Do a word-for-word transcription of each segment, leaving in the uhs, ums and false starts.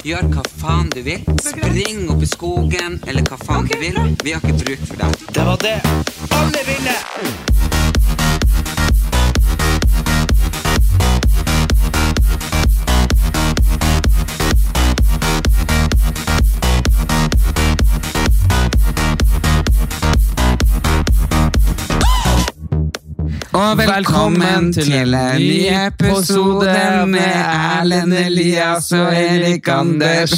gjør hva faen du vil. Spring opp i skogen, eller hva faen okay, du vil. Vi har ikke bruk for det. Det var det alle ville! Og velkommen, velkommen til en ny episode med Erlend Elias og Erik Anders.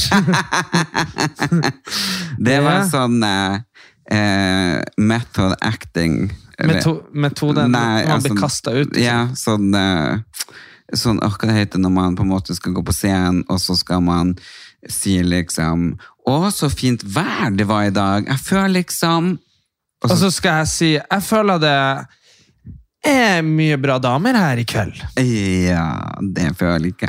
Det var sånn uh, method acting. Meto metoden Nei, man blir kastet ut. Ja, sånn, uh, sånn oh, hva det heter når man på en måte skal gå på scenen, og så skal man si liksom, å, så fint vær det var i dag. Jeg føler liksom... Og så, og så skal jeg si, jeg føler det... er mye bra damer her i kveld. Ja, det føler ikke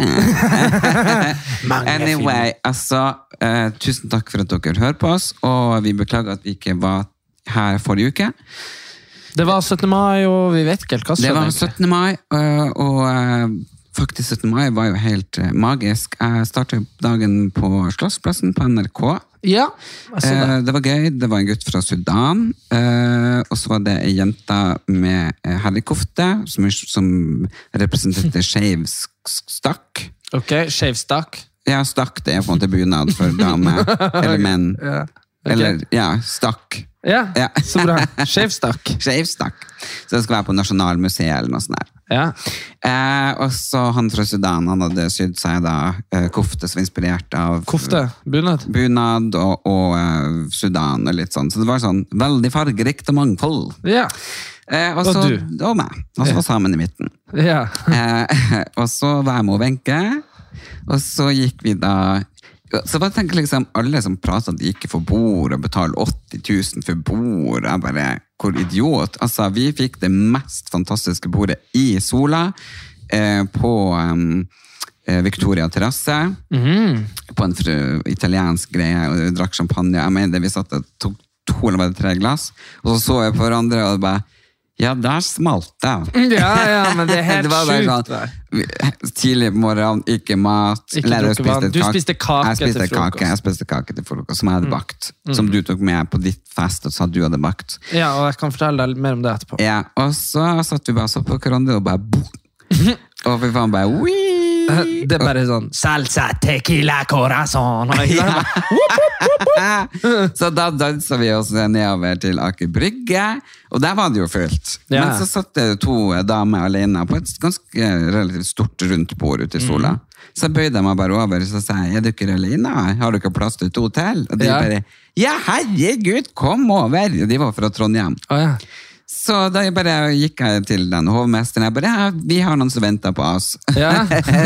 Anyway, altså, uh, tusen takk for at dere hører på oss, og vi beklager at vi ikke var her forrige uke. Det var syttende mai, og vi vet ikke helt hva som det var syttende mai, uh, og uh, faktisk syttende mai var jo helt uh, magisk. Jeg startet dagen på Slottsplassen på N R K. Ja, det. Eh, det var gøy, det var en gutt fra Sudan, eh, og så var det en jente med herrekofte, som, som representerte skeiv stakk. Ok, skeiv stakk. Ja, stakk, det er på en måte bunad for dame, eller menn. Ja. Okay. Eller, ja, stakk. Ja, ja. Så bra. Skeiv stakk. Skeiv stakk. Så det skal være på Nasjonalmuseet eller noe sånt der. Ja. Eh, og så han fra Sudan, han hadde sydd seg da eh, kofte som var inspirert av kofte, bunad bunad og, og uh, Sudan og litt sånn, så det var sånn veldig fargerikt og mangfold. Ja. Eh, og så, og meg, og så var sammen i midten. Ja. eh, og så var jeg med å venke, og så gikk vi da så bare tenker liksom alle som prater at de ikke får bord og betaler åtti tusen for bord, er bare, hvor idiot. Altså, vi fikk det mest fantastiske bordet i Sola, eh, på um, Victoria Terrasse, mm-hmm. på en fru, italiensk greie, og vi drakk champagne. Jeg mener, vi satt og tok to eller bare tre glass, og så så jeg på hverandre, og bare, ja, der smalt det. Ja, ja, men det er helt det sjukt. Sånn, tidlig på morgenen, ikke mat. Ikke Leder, spiste du spiste kake jeg spiste til frokost. Kake, jeg spiste kake til frokost, som jeg hadde bakt. Mm. Som du tok med på ditt fest, og sa at du hadde bakt. Ja, og jeg kan fortelle deg mer om det etterpå. Ja, og så satt vi bare så på hverandre, og bare boom. Og vi faen bare wii. Det er bare sånn salsa, tequila, corazon. Ja. Så da danset vi oss nedover til Aker Brygge, og der var det jo fullt. Ja. Men så satt det to damer alene på et ganske relativt stort rundt bord ute i Sola. Mm. Så bøyde jeg meg bare over, og så sa jeg, er du ikke alene? Har du ikke plass til to til? Og de ja. bare, ja herregud, kom over! Og de var fra Trondheim. Oh, ja. Så da jeg bare gikk jeg til den hovmesteren, jeg bare, ja, vi har noen som venter på oss. Ja.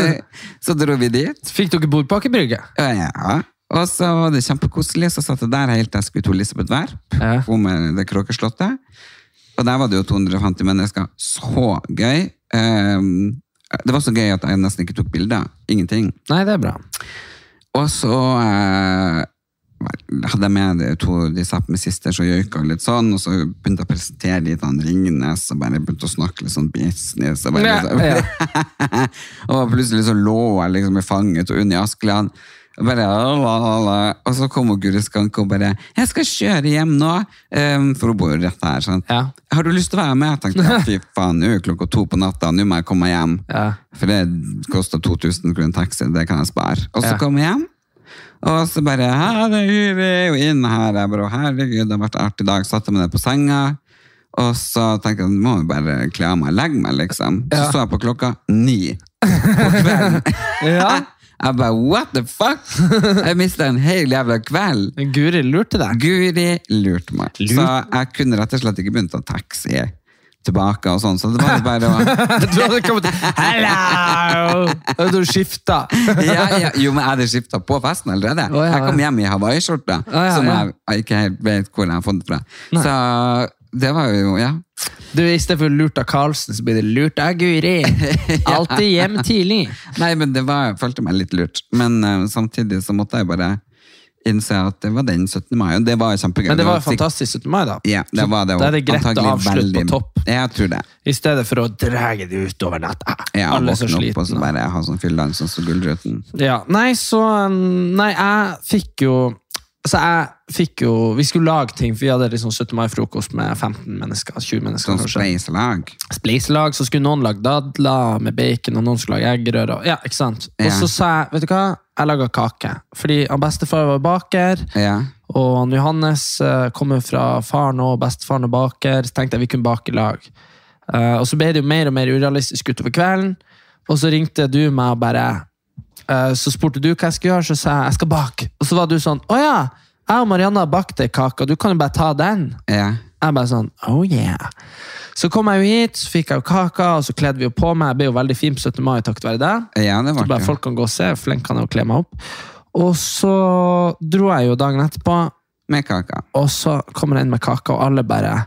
Så dro vi dit. Fikk dere bord på Aker Brygge? Ja, og så var det kjempekoselig, så satt jeg der helt til jeg skulle to Elisabeth Werp, ja. Om det Kråkeslottet. Og der var det jo to hundre og femti mennesker. Så gøy. Um, det var så gøy at jeg nesten ikke tok bilder. Ingenting. Nei, det er bra. Og så... Uh, hadde jeg med det, to, de satt med sister så gjøyka litt sånn, og så begynte jeg å presentere litt han Ringnes, og bare begynte å snakke litt sånn business, og, bare, ja, ja. Og plutselig så lå jeg liksom i fanget og Unni Askeland, og bare, og så kom hun Guri Skanke og bare, jeg skal kjøre hjem nå, um, for hun bor rett her, sånn. Ja. Har du lyst til å være med? Jeg tenkte, ja, fy faen, nå er klokka to på natta, nå må jeg komme hjem, ja. For det kostet to tusen kroner taxi, det kan jeg spare. Og så ja. Kom jeg hjem, og så bare, ja, det er jo inn her, jeg bare, herregud, det har vært artig dag, satte meg ned på senga, og så tenkte jeg, må jeg bare kle av meg, legge meg liksom. Så ja. Så jeg på klokka ni på kvelden. Ja. Jeg bare, what the fuck? Jeg mistet en hel jævla kveld. Guri lurte deg. Guri lurte meg. Lurt. Så jeg kunne rett og slett ikke begynt å taxi tilbake og sånn, så det var bare å... Du hadde kommet til, hello! Du skifta. Ja, ja, jo, men jeg hadde skifta på festen allerede. Oh, ja, ja. Jeg kom hjem i Hawaii-skjorta, oh, ja, som jeg, jeg ikke helt vet hvor jeg har fått det fra. Nei. Så det var jo, ja. Du, i stedet for lurt av Karlsen, så blir det lurt av Guri. Alltid hjem tidlig. Nei, men det var, jeg følte meg litt lurt. Men uh, samtidig så måtte jeg bare innse at det var den syttende mai, og det var kjempegøy. Men det var jo fantastisk syttende mai da. Ja, det var det. Da er det greit å Antagelig avslutte veldig- på topp. Jeg tror det. I stedet for å drage det ut over natt. Ah, Ja, alle er så våkne opp og så slitne. bare ha sånn fylldans sånn som gullruten. Ja, nei, så Nei, jeg fikk jo Altså, jeg fikk jo Vi skulle lage ting, for vi hadde liksom syttende mai-frokost med femten mennesker, tjue mennesker. Sånn kanskje. spleiselag. Spleiselag, så skulle noen lage dadler med bacon, og noen skulle lage eggerør. og- Ja, ikke sant? Og Ja. så sa jeg, vet du hva, jeg laget kake. Fordi han bestefar var baker, Ja. og han Johannes eh, kommer fra faren og bestefaren og baker, så tenkte jeg vi kunne bake i lag. Eh, og så ble det jo mer og mer urealistisk utover kvelden, og så ringte du meg og bare, eh, så spurte du hva jeg skulle gjøre, så sa jeg, jeg skal bake. Og så var du sånn, åja, jeg og Marianne har bakt en kake, og du kan jo bare ta den. Ja. Jeg bare sånn, oh yeah. Så kom jeg jo hit, så fikk jeg jo kaka, og så kledde vi jo på meg. Jeg ble jo veldig fin på syttende mai, takket være det. Ja, det Så var bare det. folk kan gå og se, flink kan jeg jo kle meg opp. Og så dro jeg jo dagen etterpå, Med kaka. og så kommer jeg inn med kaka, og alle bare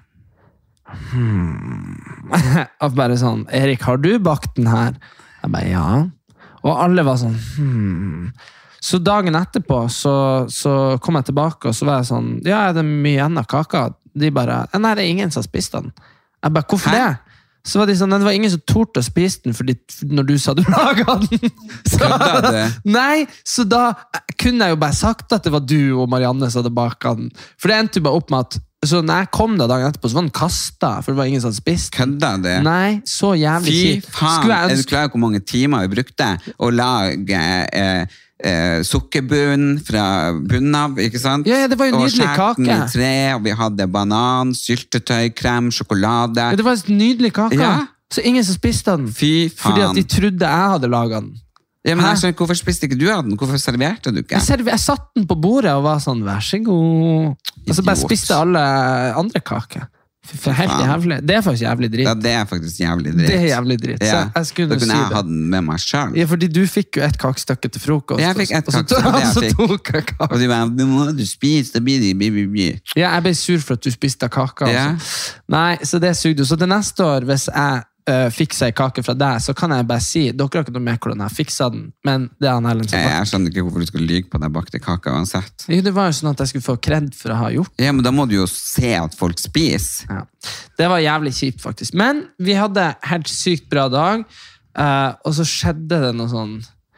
hmm. Og bare sånn, Erik, har du bakt den her? Jeg bare, ja. Og alle var sånn hmm. Så dagen etterpå så, så kom jeg tilbake, og så var jeg sånn, ja, er det mye igjen av kaka? De bare, nei, det er ingen som har spist den. Jeg bare, hvorfor Hæ? det? Så var de sånn, det var ingen som torde å spise den fordi, når du sa du laget den. Så, Kødda du? nei, så da kunne jeg jo bare sagt at det var du og Marianne som hadde baket den. For det endte jo bare opp med at, så når jeg kom da dagen etterpå, så var den kastet, for det var ingen som hadde spist den. Kødda du? Nei, så jævlig Fy kjipt. faen, Skulle jeg er du ønske... klar over hvor mange timer vi brukte å lage eh, eh, sukkerbunn fra bunnen av, ikke sant? Ja, ja, det var jo og nydelig skjærte den kake. i tre, og vi hadde banan, syltetøy, krem, sjokolade. Ja, det var en nydelig kake. Ja. Så ingen som spiste den. Fy faen. Fordi at de trodde jeg hadde laget den. Ja, men Hæ? jeg skjønner, hvorfor spiste ikke du av den? Hvorfor serverte du ikke? Jeg, server, jeg satt den på bordet og var sånn, vær så god. Og så bare Idiot. spiste alle andre kake. Fy faen, helt faen. jævlig. Det er faktisk jævlig dritt. Ja, det er faktisk jævlig dritt. Det er jævlig dritt. Så Ja. jeg, jeg skulle Da si kunne jeg det. ha den med meg selv. Ja, fordi du fikk jo et kakestykke til frokost. Jeg fikk et og så- kakestykke, det jeg og så fikk. tok jeg kake. Og de bare, nå må du spise, det blir de, bi, bi, bi. Ja, jeg ble sur for at du spiste kaka. Ja. Altså. Nei, så det sugde jo. Så til neste år, hvis jeg uh, fikser en kake fra deg, så kan jeg bare si, dere har ikke noe med hvordan jeg fikser den, men det er han Ellen som Jeg, har. jeg skjønner ikke hvorfor du skulle lyge på deg bakte kaka uansett. Jo, det var jo sånn at jeg skulle få kred for å ha gjort. Ja, men da må du jo se at folk spiser. Ja. Det var jævlig kjipt faktisk. Men vi hadde helt sykt bra dag, uh, og så skjedde det noe sånn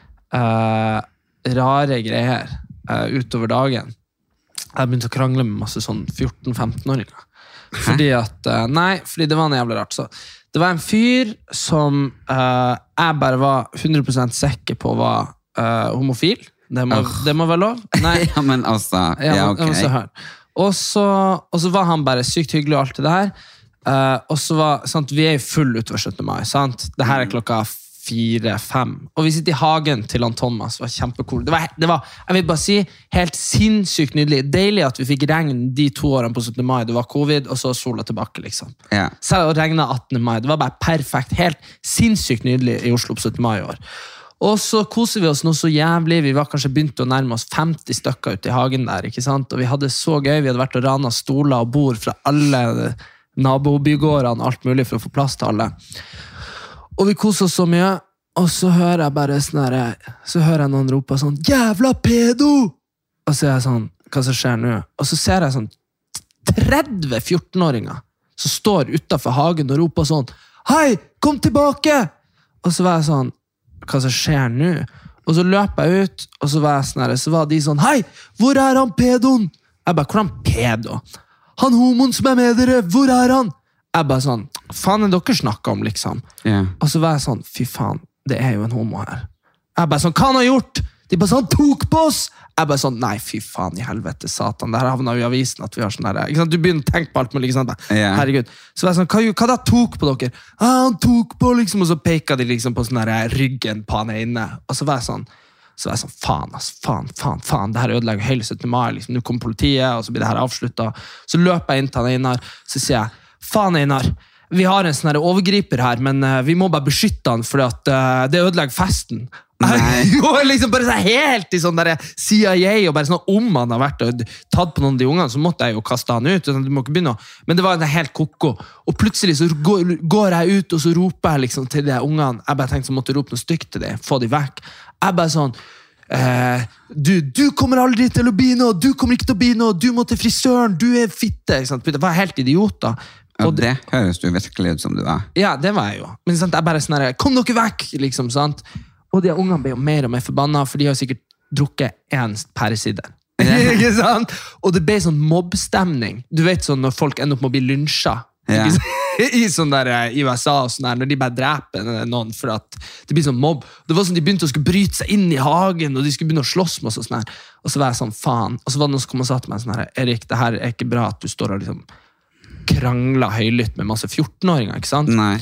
uh, rare greier uh, utover dagen. Jeg begynte å krangle med masse sånn fjorten-femten-åringer. Fordi at, uh, nei, fordi det var noe jævlig rart. Så det var en fyr som uh, jeg bare var hundre prosent sikker på var uh, homofil. Det må, Ugh. det må være lov? Nei. Ja, men altså, Ja, ja, men- ja, men så ok. hør. Og så, og så var han bare sykt hyggelig og alt det der. Eh, og så var, sant, vi er jo full utover syttende mai, sant? Det her er klokka fire, fem. Og vi sitter i hagen til han Thomas, det var kjempecool. Det var, det var, jeg vil bare si, helt sinnssykt nydelig. Deilig at vi fikk regn de to årene på syttende mai. Det var covid, og så sola tilbake, liksom. Ja. Selv det regnet attende mai. Det var bare perfekt. Helt sinnssykt nydelig i Oslo på syttende mai i år. Og så koser vi oss noe så jævlig. Vi var kanskje begynt å nærme oss femti stykker ute i hagen der, ikke sant? Og vi hadde så gøy. Vi hadde vært og ranet stoler og bord fra alle nabobygårdene, alt mulig for å få plass til alle. Og vi koser oss så mye, og så hører jeg bare sånn her, så hører jeg noen rope sånn, jævla pedo! Og så er jeg sånn, hva som skjer nå? Og så ser jeg sånn tretti fjorten-åringer som står utenfor hagen og roper sånn, hei, kom tilbake! Og så var jeg sånn, hva som skjer nå? Og så løp jeg ut, og så var jeg sånn her, så var de sånn, hei, hvor er han pedoen? Jeg bare, hvordan pedo? Han homoen som er med dere, hvor er han? Jeg bare sånn, faen er dere snakket om, liksom? Ja. Og så var jeg sånn, fy faen, det er jo en homo her. Jeg bare sånn, hva han har gjort? De bare sånn, tok på oss! Jeg bare sånn, nei, fy faen i helvete, satan. Det her havnet jo i avisen at vi har sånn her, ikke sant? Du begynner å tenke på alt mulig, ikke sant? Ja. Herregud. Så var jeg sånn, hva, hva da tok på dere? Ah, han tok på, liksom, og så peket de liksom på sånn her ryggen på han ene. Og så var jeg sånn, så var jeg sånn, faen, ass, faen, faen, faen, det her ødelegger hele syttende mai, liksom, nå kom politiet, og så blir det her avsluttet. Så løper jeg inn til han Einar, så sier jeg, faen Einar, vi har en sånn her overgriper her, men uh, vi må bare beskytte han, for at uh, det ødelegger festen. Nei. Jo, liksom bare så helt i sånn der C I A, og bare sånn om han har vært og tatt på noen av de ungene, så måtte jeg jo kaste han ut. Sånn, du må ikke begynne å, men det var en helt koko. Og plutselig så går, går jeg ut, og så roper jeg liksom til de ungene. Jeg bare tenkte så måtte jeg rope noe stygt til dem, få de vekk. Jeg bare sånn, eh, du, du kommer aldri til å bli noe, du kommer ikke til å bli noe, du må til frisøren, du er fitte. Ikke sant? Det var helt idioter. Og det, det høres du virkelig ut som du var. Ja, det var jeg jo. Men sant, jeg bare sånn her, kom dere vekk, liksom, sant? Og de ungene ble jo mer og mer forbannet, for de har sikkert drukket en pæresider. Ikke sant? Og det ble sånn mobbstemning. Du vet sånn når folk ender opp med å bli lynsja. Ja. I sånn der i U S A og sånn der, når de bare dreper noen for at det blir sånn mobb. Det var sånn de begynte å skulle bryte seg inn i hagen, og de skulle begynne å slåss med oss og sånn her. Og så var jeg sånn, faen. Og så var det noen som kom og sa til meg sånn her, Erik, det her er ikke bra at du står og liksom krangler høylytt med masse fjorten-åringer, ikke sant? Nei.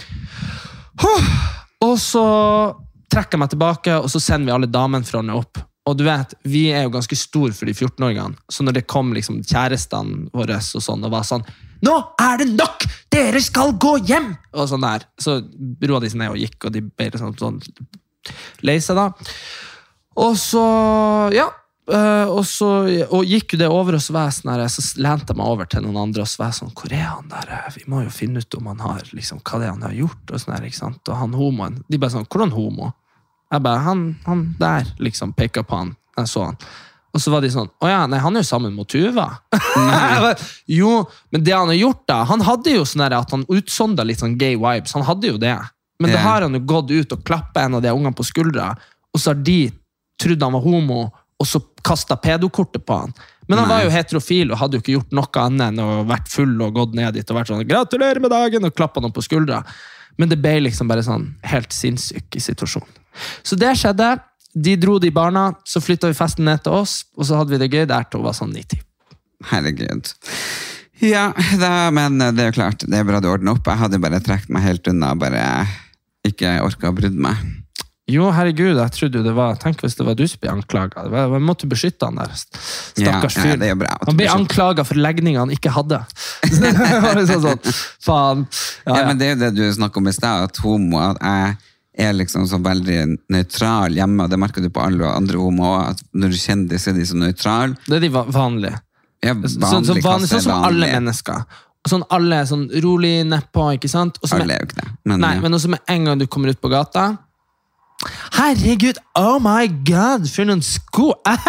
Og så trekker jeg meg tilbake, og så sender vi alle damene fra henne opp. Og du vet, vi er jo ganske stor for de fjorten-åringene, så når det kom liksom kjærestene våre og sånn, og var sånn, nå er det nok! Dere skal gå hjem! Og sånn der. Så roa de seg ned og gikk, og de ble sånn, sånn lei seg da. Og så, ja, og så og gikk jo det over, og så var jeg sånn her, så lente jeg meg over til noen andre, og så var jeg sånn, hvor er han der? Vi må jo finne ut om han har, liksom, hva det er han har gjort, og sånn her, ikke sant? Og han homoen, de bare sånn, hvordan homo? Jeg bare, han, han der, liksom, peker på han. Jeg så han. Og så var de sånn, åja, nei, han er jo sammen med Tuva. Jo, men det han har gjort da, han hadde jo sånn der at han utsondet litt sånn gay vibes, han hadde jo det. Men yeah. Da har han jo gått ut og klappet en av de ungene på skuldra, og så har de trodd han var homo, og så kastet pedokortet på han. Men han nei. Var jo heterofil, og hadde jo ikke gjort noe annet enn å vært full og gått ned dit, og vært sånn, gratulerer med dagen, og klappet han på skuldra. Men det ble liksom bare sånn helt sinnssyk i situasjonen. Så det skjedde. De dro de barna, så flyttet vi festen ned til oss, og så hadde vi det gøy der til å være sånn nitti. Herregud. Ja, da, men det er jo klart, det er bra du ordner opp. Jeg hadde bare trekt meg helt unna, bare ikke orket å brydde meg. Jo, herregud, jeg trodde jo det var, tenk hvis det var du som ble anklaget. Vi måtte beskytte han der, stakkars fyr. Ja, ja, det er jo bra. Han ble anklaget for legninger han ikke hadde. Det var liksom sånn, faen. Ja, ja, ja. men det er jo det du snakket om i sted, at homo, at jeg er liksom så veldig nøytral hjemme, og det merker du på alle andre homo, at når du kjenner de, så er de så nøytral. Det er de vanlige. Ja, vanlig, så, så vanlig, sånn som alle vanlig. Mennesker. Sånn alle er sånn rolig nedpå, ikke sant? Også alle er jo ikke det. Men, nei, men også med en gang du kommer ut på gata, herregud, oh my god, for noen sko.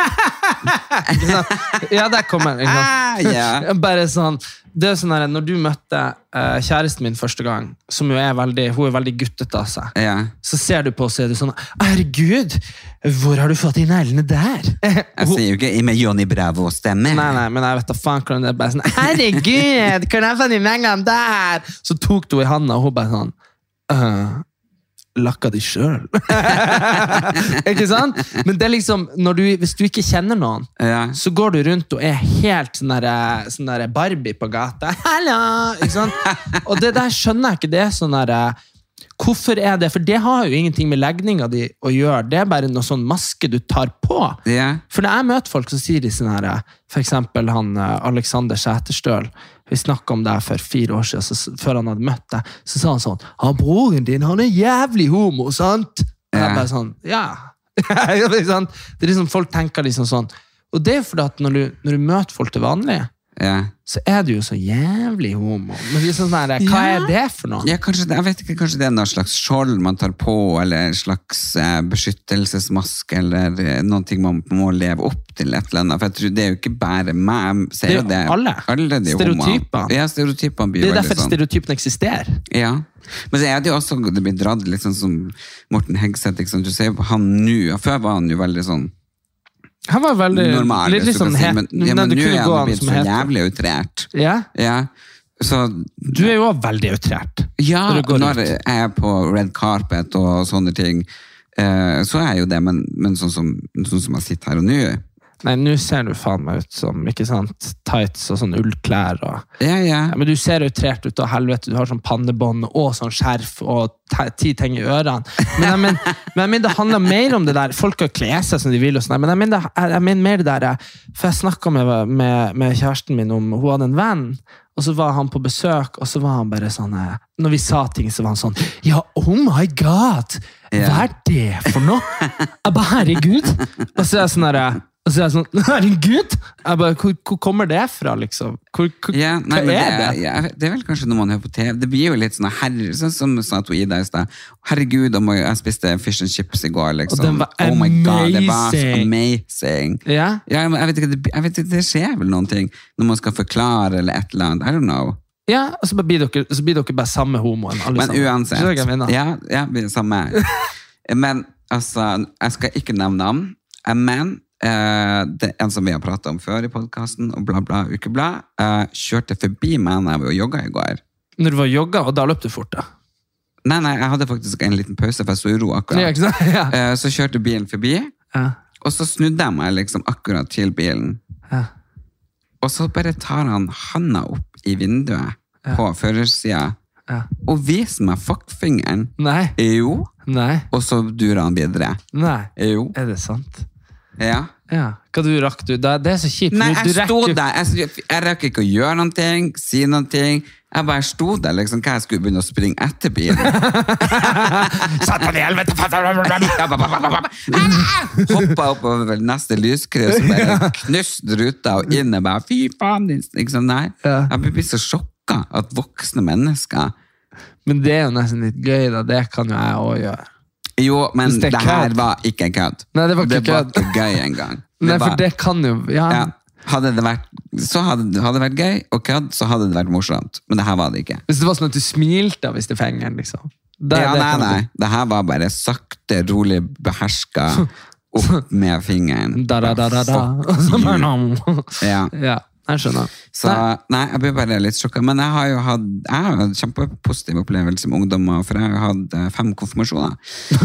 Ja, der kommer den. Yeah. Bare sånn, det er sånn her, når du møtte uh, kjæresten min første gang, som jo er veldig, hun er veldig guttet av seg, yeah. så ser du på og så er du sånn, herregud, hvor har du fått de neglene der? Jeg sier jo ikke med Johnny Bravo stemme. Nei, nei, men jeg vet da faen hvordan det er bare sånn, herregud, kan jeg få de neglene der? Så tok du i handen, og hun bare sånn, øh, lakka de selv. Ikke sant? Men det er liksom, når du, hvis du ikke kjenner noen, ja. Så går du rundt og er helt sånn der, sånn der Barbie på gata. Hallo! Ikke sant? Og det der skjønner jeg ikke, det er sånn der, hvorfor er det? For det har jo ingenting med legninga di å gjøre, det er bare noe sånn maske du tar på. Ja. For når jeg møter folk, så sier de sånn her, for eksempel han Alexander Sæterstøl, vi snakket om det her for fire år siden, så, før han hadde møtt deg, så sa han sånn, han broren din, han er jævlig homo, sant? Og jeg bare sånn, ja. Det er liksom, folk tenker liksom sånn, og det er fordi at når du, når du møter folk til vanlig, ja. Så er du jo så jævlig homo. Men det er sånn her, hva ja. Er det for noe? Ja, kanskje det, jeg vet ikke, kanskje det er noen slags skjold man tar på, eller en slags eh, beskyttelsesmaske, eller eh, noen ting man må leve opp til et eller annet. For jeg tror det er jo ikke bare meg. Det er jo det, alle. alle de stereotyper. Ja, stereotyper blir det er derfor sånn. Stereotypen eksisterer. Ja. Men så er det jo også, det blir dratt litt sånn som Morten Hegseth, ikke sant? Du ser på han nå, og før var han jo veldig sånn han var veldig normal, litt sånn si, men, ja, men nå er han blitt så jævlig outrert. Ja. Ja. Så, du er jo også veldig outrert. Ja, når, når jeg er på red carpet og sånne ting, eh, så er jeg jo det, men, men sånn, som, sånn som jeg sitter her og nå. Nei, nå ser du faen meg ut som, ikke sant, tights og sånn ullklær. Og, ja, ja. Ja, men du ser outrert ut av helvete, du har sånn pannebånd og sånn skjerf og ti ting i ørene. Men jeg mener, men jeg mener det handler mer om det der, folk kan kle seg som de vil og sånn, men jeg mener, jeg mener mer det der, for jeg snakket med, med, med kjæresten min om, hun hadde en venn, og så var han på besøk, og så var han bare sånn, når vi sa ting, så var han sånn, ja, oh my god, hva er det for noe? Jeg bare, herregud. Og så er jeg sånn der, Og så er jeg sånn, herregud! Jeg bare, hvor, hvor kommer det fra, liksom? Hvor, hvor, Ja, nei, hva men er det, det? ja, det er vel kanskje når man hører på T V. Det blir jo litt sånn, herre, sånn som sa to Ida i sted. Herregud, om jeg spiste fish and chips i går, liksom. Og den var oh my God, det var så amazing. amazing. Ja? Ja, men jeg vet ikke, det, jeg vet ikke, det skjer vel noen ting når man skal forklare eller et eller annet. I don't know. Ja, og så blir dere, så blir dere bare samme homoen, alle Men sammen. uansett. Så jeg mener. Ja, ja, vi er samme. Men, altså, jeg skal ikke nevne navn, men eh, det er en som vi har pratet om før i podcasten, og bla bla, ukeblad, eh, kjørte forbi meg når jeg var og jogget i går. Når du var jogga, og da løp du fort, da. Nei, nei, jeg hadde faktisk en liten pause, for jeg så i ro akkurat. Ja, ikke sant? Ja. Eh, så kjørte bilen forbi, Ja. og så snudde jeg meg liksom akkurat til bilen. Ja. Og så bare tar han handa opp i vinduet på førersida, Ja. og viser meg fuckfingeren. Nei, Jo, nei, og så durer han videre. nei. Jo, Er det sant? ja. Ja. Hva du rakk du? Det det er så kjipt. Nei, Du- du jeg sto rekker- der. Jeg, jeg rakk ikke å gjøre noen ting, si noen ting. Jeg bare sto der, liksom, hva jeg skulle begynne å springe etter bilen. Satan i helvete! Hoppa opp over neste lyskryss, bare knuste ruta og inn og bare, fy faen, liksom, nei. Ja. Jeg blir så sjokka at voksne mennesker, Men det er jo nesten litt gøy, da. Det kan jo jeg også gjøre. jo, men Hvis det det, er her kødd. var ikke kødd. Nei, det var ikke det var kødd. ikke gøy engang. Det Nei, for var- det kan jo... Ja, ja, hadde det vært, så hadde, hadde det vært gøy, og kødd, så hadde det vært morsomt. Men det her var det ikke. Hvis det var sånn at du smilte hvis det fengeren, liksom. Det, Ja, det nei, kan du- nei. Det her var bare sakte, rolig, beherska opp med fingeren. Da, da, da, da, da. Fuck you. Ja. Ja, jeg skjønner. Så nei, jeg blir bare litt sjokka. Men jeg har jo hatt, jeg har hatt kjempepositiv opplevelse med ungdommer, for jeg har hatt eh, fem konfirmasjoner.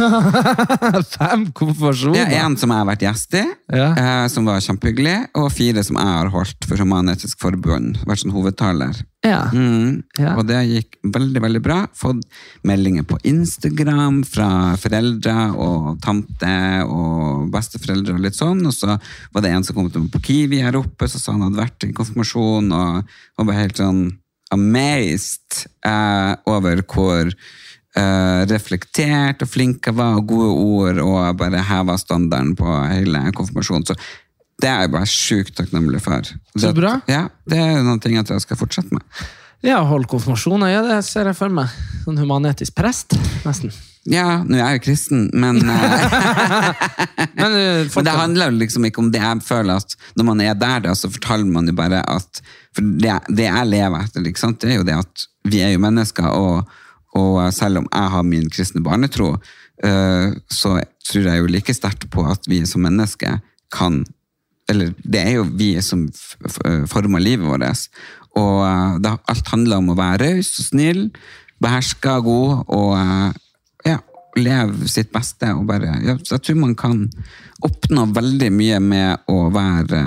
Fem konfirmasjoner. Ja, en som jeg har vært gjest i, Ja. eh, som var kjempehyggelig, og fire som jeg har holdt for Human-Etisk Forbund, vært sånn hovedtaler. Ja. Mm. Ja. Og det gikk veldig, veldig bra. Fått meldinger på Instagram fra foreldre og tante og besteforeldre og litt sånn. Og så var det en som kom til meg på Kiwi her oppe, så sa han hadde vært i konfirmasjon og, og var helt sånn amazed eh, over hvor eh, reflektert og flink jeg var, og gode ord, og bare heva standarden på hele konfirmasjonen. Så det er jeg bare sjukt takknemlig for. Så bra. Ja, det er noen ting at jeg skal fortsette med. Ja, hold konfirmasjoner, ja, det ser jeg for meg. Sånn humanetisk prest, nesten. Ja, nå er jeg jo kristen, men, eh, Men, uh, men det handler jo liksom ikke om det. Jeg føler at når man er der da, så fortaler man jo bare at, for det, det jeg lever etter, ikke sant? Det er jo det at vi er jo mennesker, og, og selv om jeg har min kristne barnetro, eh, så tror jeg jo like sterkt på at vi som mennesker kan, eller det er jo vi som f- f- former livet vårt, og eh, det, alt handler om å være raus og snill, beherska, god, og eh, ja, leve sitt beste, og bare, ja, så jeg tror man kan oppnå veldig mye med å være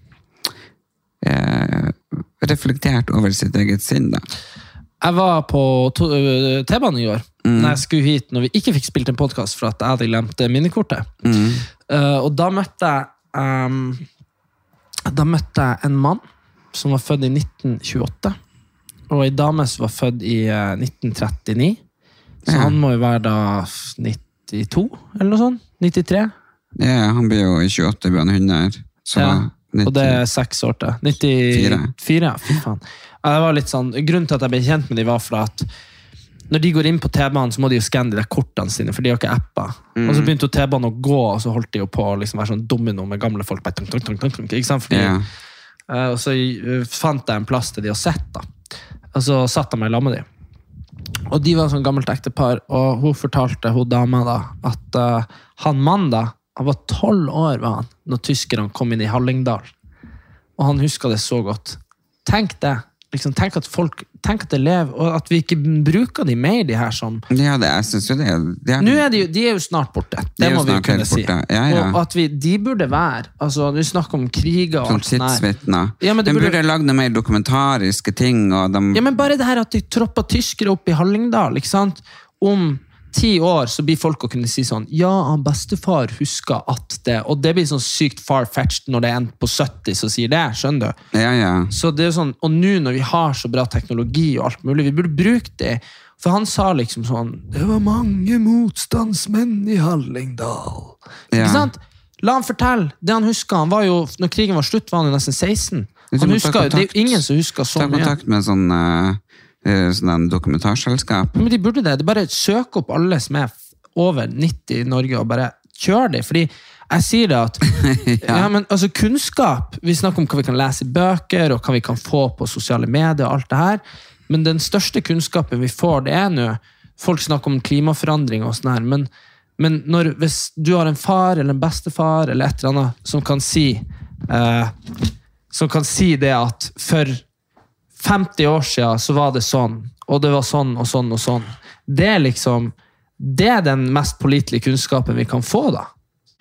eh, reflektert over sitt eget sinn, da. Jeg var på to- øh, T-banen i går, Mm. når jeg skulle hit, når vi ikke fikk spilt en podcast for at jeg hadde glemt minnekortet. Mm. Uh, og da møtte jeg um, da møtte jeg en mann som var født i nitten tjueåtte, og en dame som var født i uh, nitten trettini. Så Ja. han må jo være da nittito, eller noe sånt. nittitre. Ja, han blir jo i tjueåtte, blir han hundre. Så Ja. nitti Og det er seks år til. nittifire, ja, fy faen. Ja, det var litt sånn, grunnen til at jeg ble kjent med dem var for at når de går inn på T-banen, så må de jo skanne de der kortene sine, for de har ikke apper. Mm. Og så begynte jo T-banen å gå, og så holdt de jo på å liksom være sånn domino med gamle folk. Bare tung, tung, tung, tung, tung, ikke sant? Fordi, Ja. eh, og så eh, fant jeg en plass til de å sett da. Og så satt jeg meg i lag med de. Og de var sånn gammelt ektepar, og hun fortalte, hun dama da, at eh, han mann da, han var tolv år var han, når tyskerne kom inn i Hallingdal. Og han husker det så godt. Tenk det. Liksom, tenk at folk, tenk at det lever, og at vi ikke bruker de mer, de her som... Ja, det, jeg synes jo det. det er, Nå er de, jo, de er jo snart borte. De Det er jo må vi jo snart kunne helt si. borte. Ja, ja. Og at vi, de burde være, altså, vi snakker om kriger og som alt sånt her. tidsvittner. Ja, men det de burde- burde lage noe mer dokumentariske ting, og de... Ja, men bare det her at de tropper tyskere opp i Hallingdal, ikke sant? Om ti år så blir folk å kunne si sånn, ja, han bestefar husker at det, og det blir sånn sykt far-fetched når det er en på sytti som sier det, skjønner du? Ja, ja. Så det er sånn, og nå når vi har så bra teknologi og alt mulig, vi burde bruke det, for han sa liksom sånn, det var mange motstandsmenn i Hallingdal. Ja. Ikke sant? La han fortelle. Det han husker, han var jo, når krigen var slutt, var han jo nesten seksten. Han husker, det er jo ingen som husker så mye. Ta mye. kontakt med sånn, uh, sånn en dokumentarselskap. Men de burde det. Det er bare søk opp alle som er over nitti i Norge, og bare kjør det. Fordi jeg sier det at ja. Ja, men, altså, kunnskap, vi snakker om hva vi kan lese i bøker, og hva vi kan få på sosiale medier, og alt det her. Men den største kunnskapen vi får, det er nå, folk snakker om klimaforandring og sånn her, men, men når, hvis du har en far eller en bestefar eller et eller annet som kan si eh, som kan si det at for femti år siden så var det sånn, og det var sånn og sånn og sånn. Det er liksom, det er den mest pålitelige kunnskapen vi kan få da.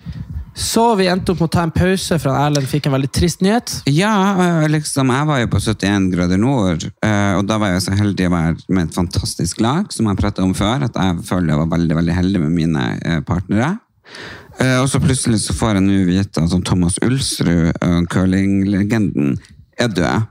Så vi endte opp med å ta en pause, for Erlend fikk en veldig trist nyhet. Ja, liksom, jeg var jo på syttien grader nord, og da var jeg så heldig å være med et fantastisk lag, som jeg pratet om før, at jeg følte jeg var veldig, veldig heldig med mine partnere. Og så plutselig så får jeg nå vite at Thomas Ulsrud, curling-legenden, er død.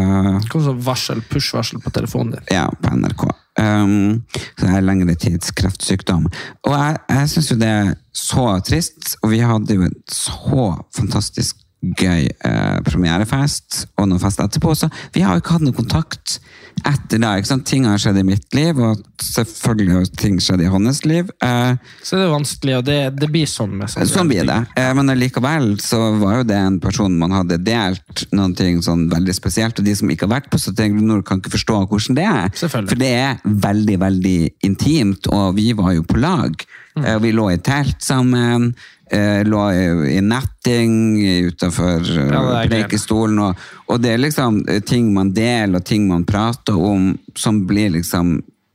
Kom så varsel, push-varsel på telefonen din. Ja, på N R K. Um, så det er lengre tids kreftsykdom. Og jeg, jeg synes jo det er så trist, og vi hadde jo et så fantastisk gøy eh, premierefest, og noen fest etterpå, så vi har jo ikke hatt noen kontakt etter det, ikke sant? Ting har skjedd i mitt liv, og selvfølgelig har ting skjedd i hans liv. Eh, så det er vanskelig, og det, det blir sånn med sånn. Sånn blir det, eh, men likevel så var jo det en person man hadde delt noen ting sånn veldig spesielt, og de som ikke har vært på syttien grader nord kan ikke forstå hvordan det er, for det er veldig, veldig intimt, og vi var jo på lag. Mm. Eh, vi lå i telt sammen, Eh, lå i netting utenfor ja, preikestolen og, og det er liksom ting man deler og ting man prater om som blir liksom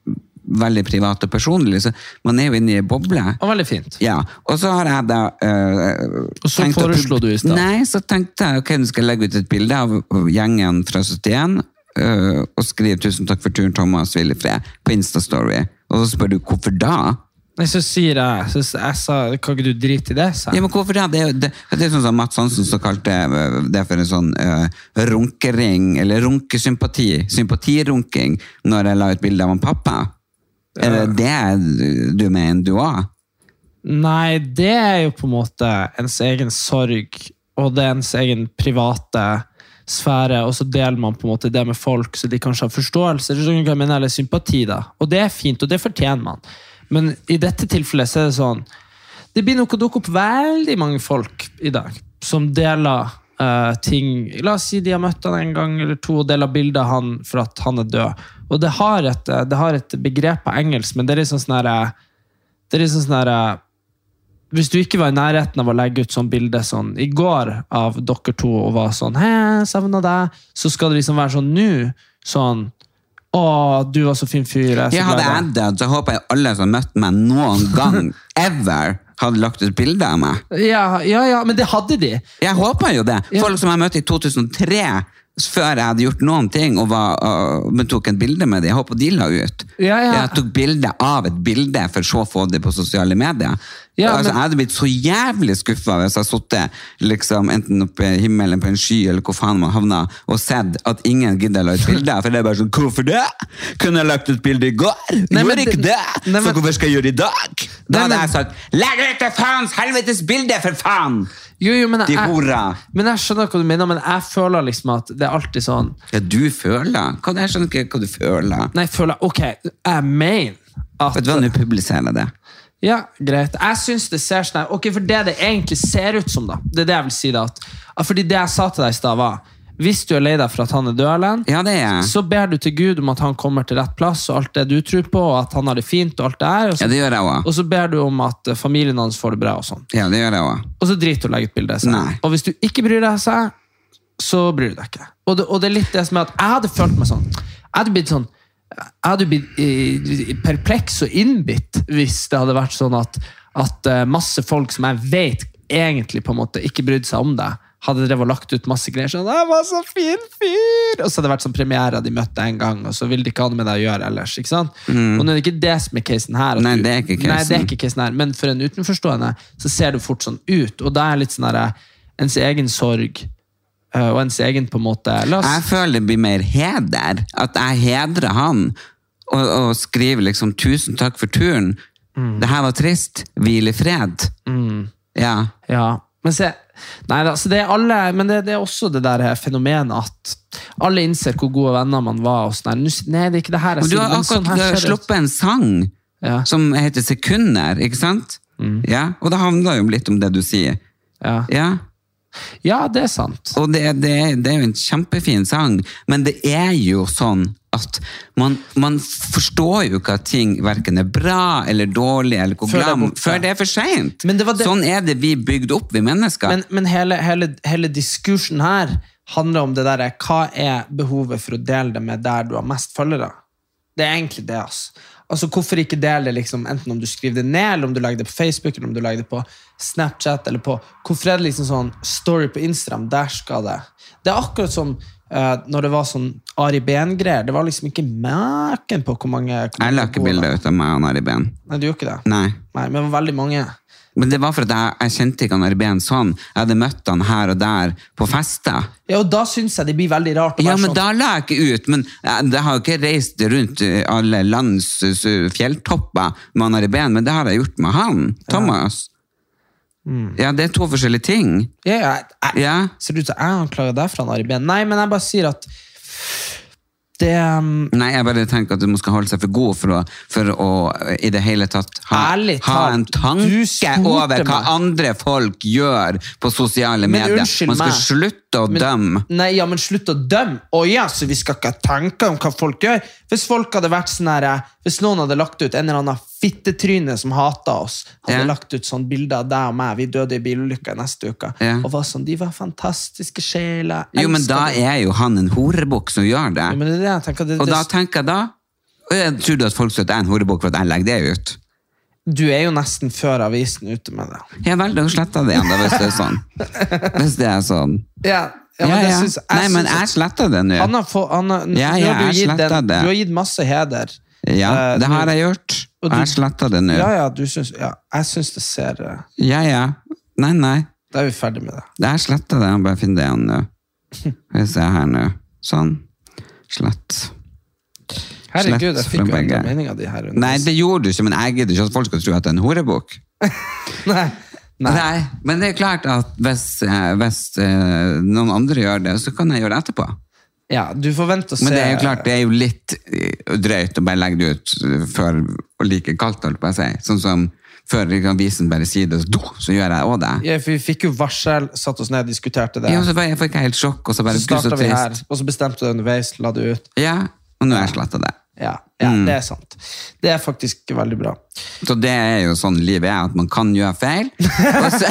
veldig privat og personlig, så man er jo inne i en boble. Og veldig fint. Ja, og så har jeg da uh, og så foreslo du i stedet? Nei, så tenkte jeg, ok, nå skal jeg legge ut et bilde av gjengen fra syttien uh, og skrive tusen takk for turen Thomas Willifred på Instastory, og så spør du hvorfor da? Nei, så sier jeg, så jeg sa, kan ikke du drite i det, sa jeg. Ja, men hvorfor det? Det er, det, det er sånn som Mats Hansen så kalte det for en sånn uh, runkering, eller runkesympati, sympatirunking, når jeg la ut bilde av en pappa. Ja. Er det det du mener du også? Nei, det er jo på en måte ens egen sorg, og det er ens egen private sfære, og så deler man på en måte det med folk, så de kanskje har forståelse, eller sympati da. Og det er fint, og det fortjener man. Men i dette tilfellet så er det sånn, det blir nok å dukke opp veldig mange folk i dag, som deler uh, ting, la oss si de har møtt han en gang eller to, og deler bilder av han for at han er død. Og det har et, det har et begrep på engelsk, men det er liksom sånn her, det er liksom sånn her, hvis du ikke var i nærheten av å legge ut sånn bilde sånn, i går av dere to, og var sånn, hei, savner deg, så skal det liksom være sånn, nå, sånn, å, du var så fin fyr. Jeg, jeg hadde jeg dødd, så håper jeg alle som møtte meg noen gang, ever, hadde lagt ut bilder av meg. Ja, ja, ja, men det hadde de. Jeg håper jo det. Folk som jeg møtte i to tusen og tre, før jeg hadde gjort noen ting, og var, uh, men tok en bilde med det, jeg håper de la ut. Ja, ja. Jeg tok bilde av et bilde, for så å få det på sosiale medier. Ja, altså, men... Jeg hadde blitt så jævlig skuffet hvis jeg suttet liksom, enten oppe i himmelen på en sky, eller hvor faen man havna, og sett at ingen gidder å la ut bilder, for det er bare sånn, hvorfor det? Kunne jeg lagt ut bilde i går? Jeg gjorde ikke det, nei, men... så hvorfor skal jeg gjøre det i dag? Da nei, hadde jeg sagt, legg ut det faens helvetes bilde, for faen! Jo, jo, men jeg, De hora. Men jeg skjønner hva du mener, men jeg føler liksom at det er alltid sånn. Ja, du føler? Hva, jeg skjønner ikke hva du føler. Nei, jeg føler, ok, jeg mener at... Vet du hva, nå publiserer det. Ja, greit. Jeg synes det ser sånn her, ok, for det det egentlig ser ut som da, det er det jeg vil si da, at, fordi det jeg sa til deg i sted var, hvis du er lei deg for at han er død, Erlend, ja, det er. så ber du til Gud om at han kommer til rett plass, og alt det du tror på, og at han har det fint, og alt det er. Og så, ja, det gjør jeg også. Og så ber du om at familien hans får det bra, og sånn. Ja, det gjør jeg også. Og så driter du å legge et bilde. Nei. Og hvis du ikke bryr deg seg, så bryr du deg ikke. Og det, og det er litt det som er at jeg hadde følt meg sånn, jeg hadde blitt sånn, jeg hadde blitt eh, perpleks og innbitt, hvis det hadde vært sånn at, at uh, masse folk som jeg vet egentlig på en måte ikke brydde seg om det, hadde drevet og lagt ut masse greier sånn, jeg var så fin fyr, og så hadde det vært sånn premiere de møtte en gang, og så ville de ikke ha noe med deg å gjøre ellers, ikke sant? Mm. Og nå er det ikke det som er casen her. Nei, du, det er ikke casen. Nei, det er ikke casen her, men for en utenforstående så ser du fort sånn ut, og det er litt sånn her, ens egen sorg, og ens egen på en måte oss... Jeg føler det blir mer heder, at jeg hedrer han, og, og skriver liksom tusen takk for turen, mm. det her var trist, hvil i fred. Mm. Ja. Ja. Men se, nei da, så det er alle, men det, det er også det der fenomenet at alle innser hvor gode venner man var og sånn. Nei, det er ikke det her jeg Og du sier, har men sånn akkurat her skjer det. sluppet en sang Ja. som heter Sekunder, ikke sant? Mm. Ja, og det handler jo litt om det du sier. Ja. Ja, ja, det er sant. og det, det, det er jo en kjempefin sang, men det er jo sånn at man, man forstår jo ikke at ting hverken er bra eller dårlig, eller hvor Før det er glam, borte. før det er for sent. Men det var det- Sånn er det vi bygd opp, vi mennesker. Men, men hele, hele, hele diskursen her handler om det der, hva er behovet for å dele det med der du har mest følgere? Det er egentlig det, altså. Altså, hvorfor ikke dele det, liksom, enten om du skriver det ned, eller om du legger det på Facebook, eller om du legger det på Snapchat, eller på, hvorfor er det liksom sånn story på Instagram, der skal det. Det er akkurat som uh, når det var sånn Ari Ben-greier, det var liksom ikke maken på hvor mange... Hvor Jeg la ikke bilder ut av meg og Ari Ben. Nei, du gjør ikke det. Nei. Nei, men det var veldig mange. Men det var for at jeg, jeg kjente ikke han Ari Ben sånn. Jeg hadde møtt han her og der på fester. Ja, og da synes jeg det blir veldig rart å Ja, være men sånn. da la jeg ikke ut. Men jeg, det har jo ikke reist rundt eh, alle lands eh, fjelltopper med han Ari Ben, men det har jeg gjort med han, Thomas. Ja, det er to forskjellige ting. Ja, ja, jeg, Ja. ser det ut til at jeg anklager deg for han Ari Ben? Nei, men jeg bare sier at det... um, Nei, jeg bare tenker at du må skal holde seg for god for å, for å i det hele tatt ha, Ærlig ha en talt, du tanke spurte over hva meg. andre folk gjør på sosiale Men medier. unnskyld Man skal meg. slutte å Men- dømme. Nei, ja, men slutt å dømme. Å ja, så vi skal ikke tenke om hva folk gjør. Hvis folk hadde vært sånn her, hvis noen hadde lagt ut en eller annen fittetryne som hater oss, hadde Ja. lagt ut sånn bilder av deg og meg, vi døde i bilulykka neste uke, Ja. og var sånn, de var fantastiske sjeler. Jo, men da er jo han en horebukk som gjør det. Ja, men det er det jeg tenker, det, Og det, da tenker jeg da og jeg tror du at folk synes at jeg er en horebukk for at jeg legger det ut? du er jo nesten før avisen ute med det. Ja vel, da sletter det igjen da, hvis det er sånn. Hvis det er sånn. Ja, ja, men Ja, det ja. synes, jeg Nei, men synes jeg sletter det nå. Han har, få, han har, Ja, nå ja, har du, jeg gitt sletter den, det. du har gitt masse heder. Ja, Eh, det har nå- jeg gjort. og Og du- jeg sletter det nå. Ja, ja, du synes, ja, jeg synes det ser, eh, Ja, ja. Nei, nei. da er vi ferdig med det. Jeg sletter det, jeg bare finner det igjen nå. Skal vi se her nå. Sånn. Slett. Herregud, jeg Slett fikk fra jo enda begge. meningen di her. Nei, det gjorde du ikke, men jeg gidder ikke at folk skal tro at det er en horebukk. Nei. Nei. Nei, men det er klart at hvis, eh, hvis eh, noen andre gjør det, så kan jeg gjøre det etterpå. Ja, du får vente og se. Men det er jo klart, det er jo litt eh, drøyt å bare legge det ut eh, før og like kaldt, holdt på å si. Sånn som før avisen bare sier det, så, do, så gjør jeg også det. Ja, for vi fikk jo varsel, satt oss ned og diskuterte det. Ja, så bare, jeg fikk helt sjokk, og så bare, så gud så startet vi her, trist. og så bestemte du underveis, la det ut. Ja, og nå har jeg slettet det. Ja, ja Mm. det er sant. Det er faktisk veldig bra. Så det er jo sånn livet er, at man kan gjøre feil, og så,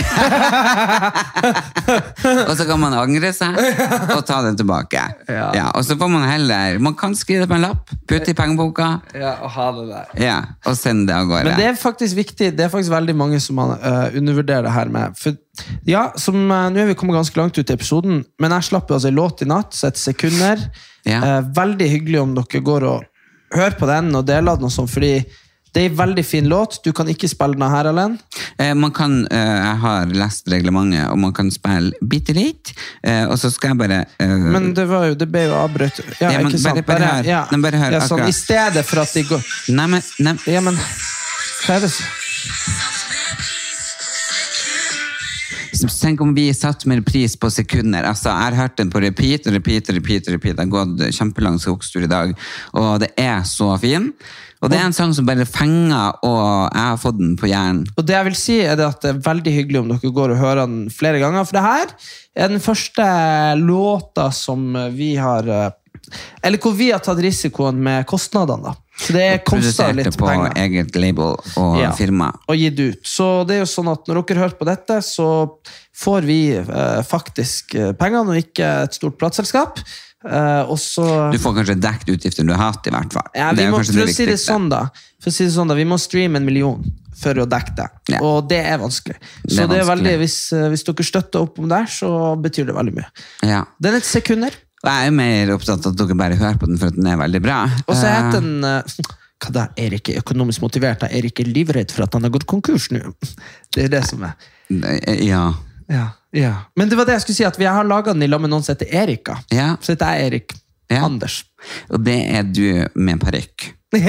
og så kan man angre seg, og ta det tilbake. Ja. Ja, og så får man heller, man kan skrive det på en lapp, putte i pengeboka, Ja, å ha det der. ja, og sende det av gårde. Men det er faktisk viktig, det er faktisk veldig mange som uh, undervurderer det her med. For, ja, som, uh, nå er vi kommet ganske langt ut i episoden, men jeg slapp jo altså en låt i natt, så et sekunder. Ja. Uh, veldig hyggelig om dere går og hører på den og deler den og sånn, fordi det er en veldig fin låt. Du kan ikke spille den her, Ellen. Eh, man kan, eh, jeg har lest reglementet, og man kan spille bitte litt, eh, og så skal jeg bare... Eh, Men det, var jo, det ble jo avbrøtt. Ja, Ja, men ikke sant? bare- bare hør. ja. Nei, bare hør ja, sånn, akkurat. I stedet for at de går... nei, men, nei, Ja, men... Hva er det så? tenk om vi satt med pris på sekunder. Altså, jeg har hørt den på repeat, og repeat, og repeat, og repeat. Jeg har gått kjempelang skogstur i dag, og det er så fin. Og det er en sang som bare fenger, og jeg har fått den på hjernen. Og det jeg vil si er det at det er veldig hyggelig om dere går og hører den flere ganger, for det her er den første låta som vi har, eller hvor vi har tatt risikoen med kostnadene da. Så det koster Produserte litt på penger. eget label og Ja. firma. Og gitt ut. Så det er jo sånn at når dere hører på dette, så får vi eh, faktisk eh, pengene, og ikke et stort plateselskap. Eh, og så... Du får kanskje dekt utgifter du har hatt, i hvert fall. Ja, Det vi er må, kanskje for, det å si det viktigste. sånn da, for å si det sånn da, vi må streame en million for å dekke det. Ja. Og det er vanskelig. Det Så er det er veldig, vanskelig. hvis, eh, hvis dere støtter opp om det, så betyr det veldig mye. Ja. Den er et sekunder. Og jeg er mer opptatt av at dere bare hører på den, for at den er veldig bra. Og så Eh, heter den eh, hva da, Erik er økonomisk motivert, er Erik er livredd for at han har gått konkurs nå. Det er det som er. Eh, Ja. Ja, ja. Men det var det jeg skulle si, at vi har laget den i lag med noen som heter Erika. Ja. Så heter jeg Erik. Ja. Anders. Og det er du med parykk.